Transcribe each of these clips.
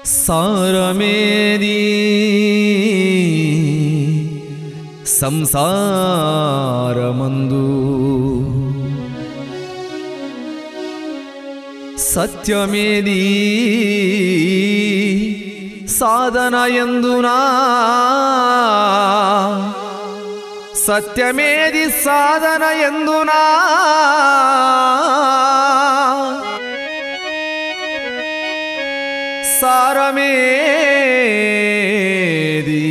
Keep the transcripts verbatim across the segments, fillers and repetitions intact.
సారమేది సంసారమందు సత్యమేది సాధనయందునా సత్యమేది సాధనయందునా సారమేది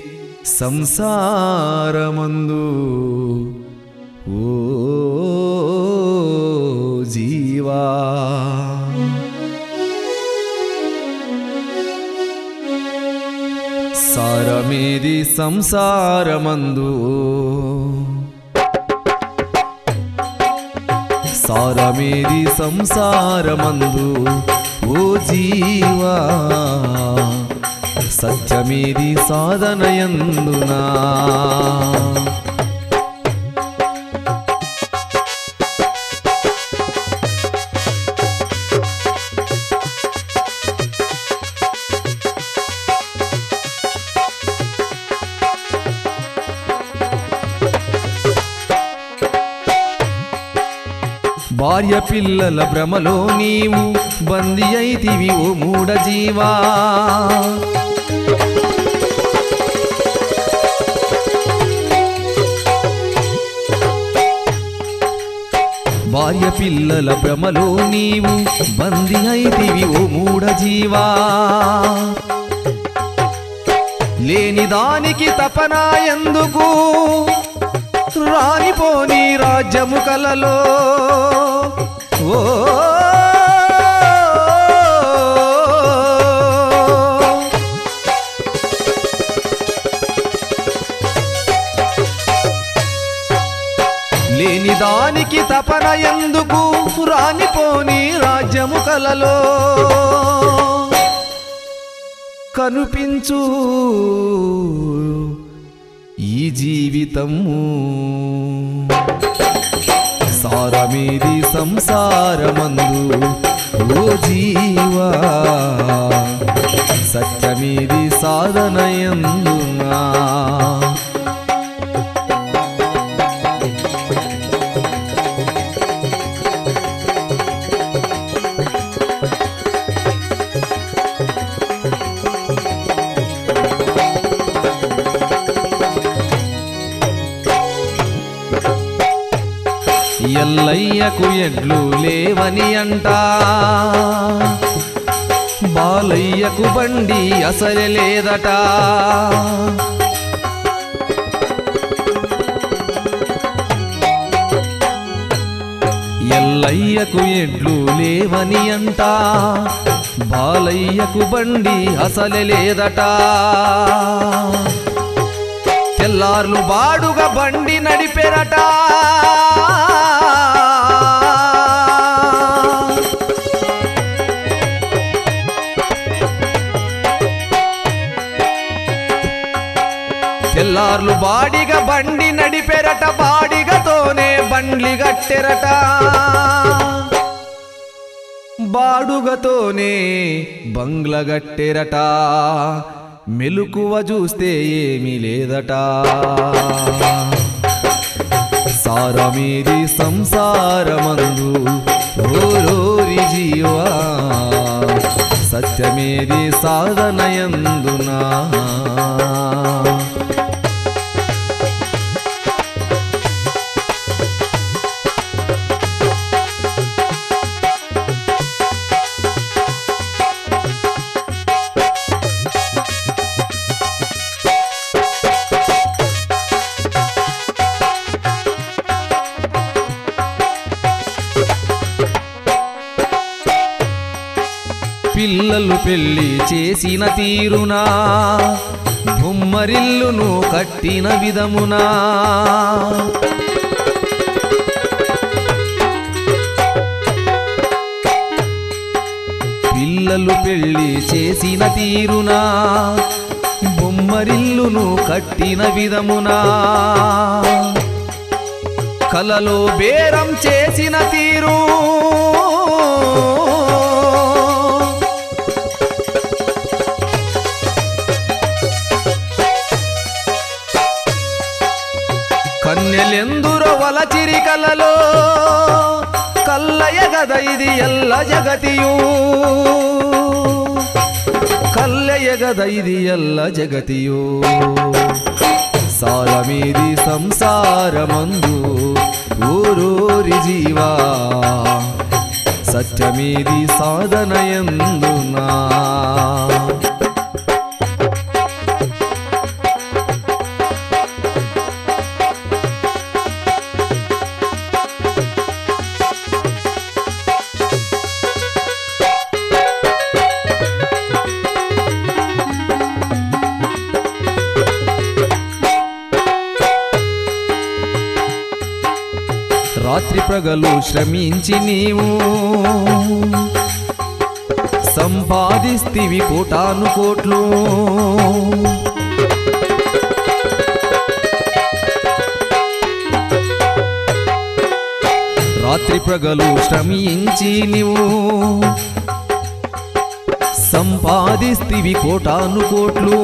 సంసారమందు ఓ జీవా సారమేది సంసారమందు సారమేది సంసారమందు ఓ జీవా సత్యమేది సాధనయందునా భార్య పిల్లల భ్రమలో నీవు బందీ అయితివి ఓ మూఢ జీవా భార్య పిల్లల భ్రమలో నీవు బందీ అయితివి ఓ మూఢ జీవా లేని దానికి తపన ఎందుకు రానిపోని రాజ్యము కలలో ఓ లేని దానికి తపన ఎందుకు రానిపోని రాజ్యము కలలో కనిపించు ఈ జీవితము సారమేది సంసారమందు ఓ జీవా సత్యమేది సాధనయందునా ఎల్లయ్యకు ఎడ్లు లేవని అంట బాలయ్యకు బండి అసలే లేదట ఎల్లయ్యకు ఎడ్లు లేవని అంట బాలయ్యకు బండి అసలే లేదట తెల్లార్లు బాడుగా బండి నడిపెరట తెల్లార్లు బాడిగా బండి నడిపెరట బాడిగతోనే బండ్లి గట్టెరట బాడుగతోనే బంగ్ల గట్టెరట మెలుకువ చూస్తే ఏమీ లేదట సారమేది సంసారమందు ఓరోరి జీవా సత్యమేది సాధనయందునా పిల్లలు పెళ్లి చేసిన తీరునా బొమ్మరిల్లును కట్టిన విధమునా పిల్లలు పెళ్లి చేసిన తీరునా బొమ్మరిల్లును కట్టిన విధమునా కలలో బేరం చేసిన తీరు ಕಲ್ಲೆಯಗದೈದಿ ಎಲ್ಲ ಜಗತಿಯೂ ಕಲ್ಲೆಯಗದೈದಿ ಎಲ್ಲ ಜಗತಿಯೂ ಸಾರಮೀದಿ ಸಂಸಾರಮಂದು ಊರೂರಿ ಜೀವ ಸತ್ಯಮೀದಿ ಸಾಧನಯಂದು ನಾ రాత్రి ప్రగలు శ్రమించి నీవు సంపాదిస్తివి కోటాను కోట్లు రాత్రి ప్రగలు శ్రమించి నీవు సంపాదిస్తివి కోటాను కోట్లు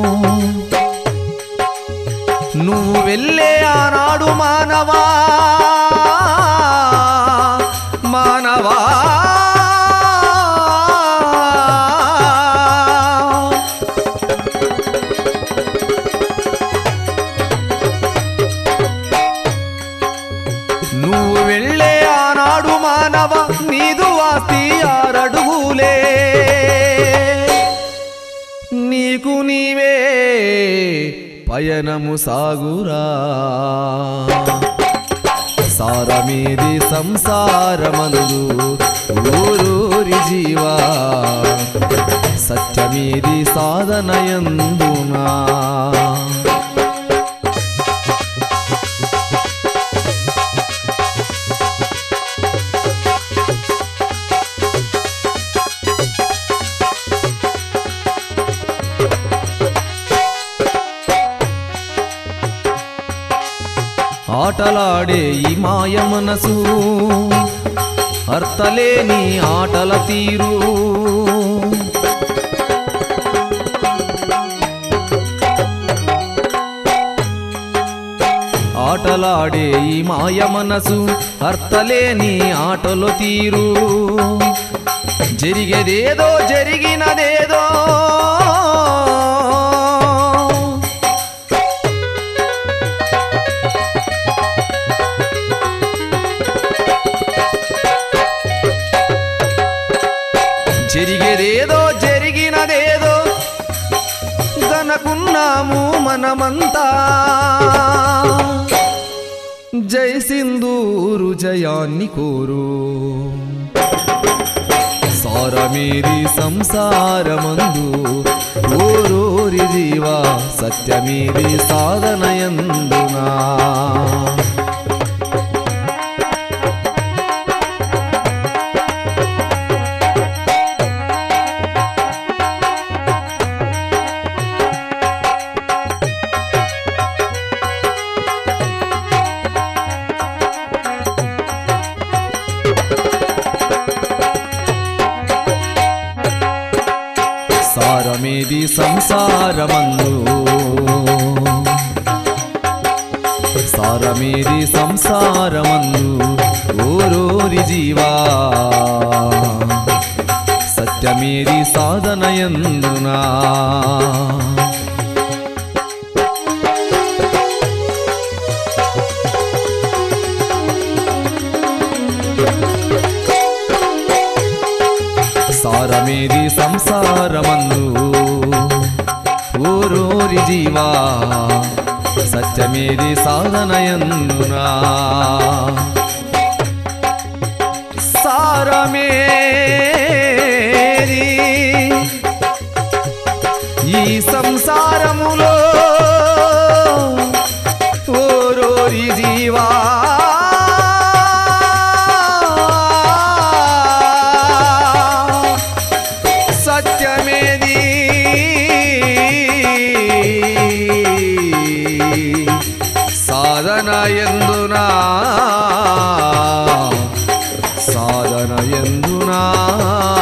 నువ్వు వెళ్ళే ఆనాడు మానవా మానవా నువ్వు వెళ్ళే ఆనాడు మానవ నీదు ఆస్తి ఆరడుగులే నీకు నీవే పయనము సాగురా సారమీది సంసారమందు ఊరూరి జీవా సత్యమీది సాధనయందునా ఆటలాడే ఈ మాయ మనసు అర్థలేని ఆటల తీరు ఆటలాడే ఈ మాయ మనసు అర్థలేని ఆటల తీరు జరిగేదేదో జరిగినదేదో జరిగేదేదో జరిగినదేదో గనకున్నాము మనమంతా జై సింధూరు జయాన్ని కోరు సారమీది సంసారమందు ఊరూరి జీవా సత్యమీది సాధనయందునా సారమేది సంసారమందు సారమేది సంసారమందు ఊరూరి జీవా సత్యమేది సాధనయందునా సారమేది సంసారమందు ఊరూరి జీవా సత్యమేది సాధనయందునా సారమేది ఈ సంసారములో ఊరూరి జీవా సత్యమేది సాధనయందునా సాధనయందునా